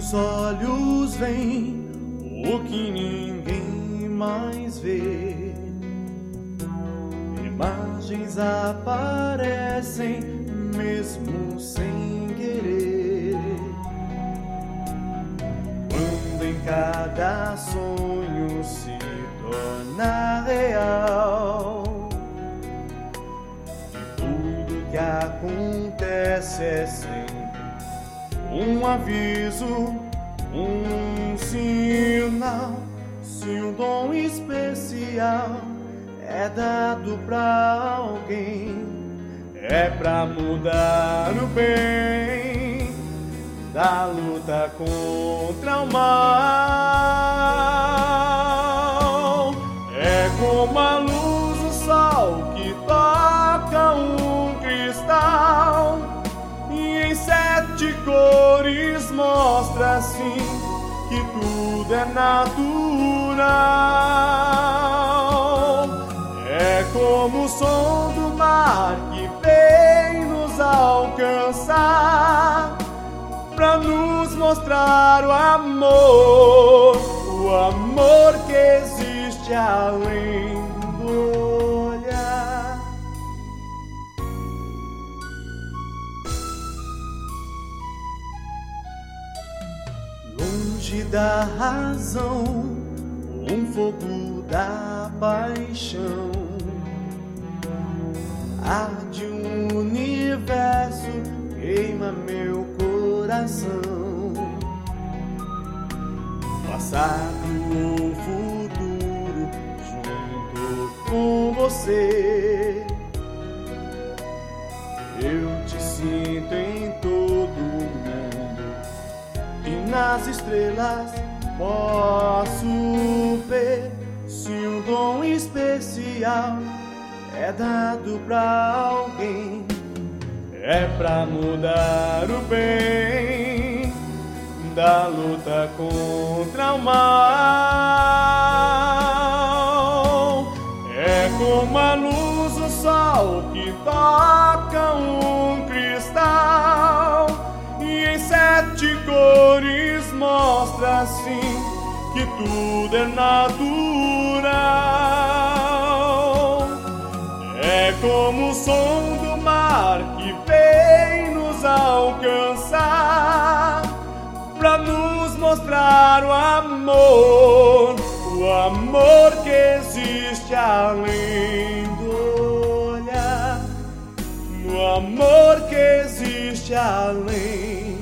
Teus olhos veem o que ninguém mais vê. Imagens aparecem mesmo sem querer. Quando em cada sonho se torna real, e tudo que acontece é sempre um aviso, um sinal. Se um dom especial é dado pra alguém, é pra mudar o bem da luta contra o mal. É como a luz do sol que toca um cristal e em 7 cores mostra assim que tudo é natural. É como o som do mar que vem nos alcançar pra nos mostrar o amor que existe além do olhar. Longe da razão, um fogo da paixão, arde um universo, queima meu coração. Passado ou futuro, junto com você, eu te sinto em todo o mundo e nas estrelas posso ver. Se um dom especial é dado pra alguém, é pra mudar o bem da luta contra o mal. É como a luz do sol que toca um cristal e em 7 cores mostra assim que tudo é natural. É como o som do mar que vem nos alcançar pra nos mostrar o amor que existe além do olhar, o amor que existe além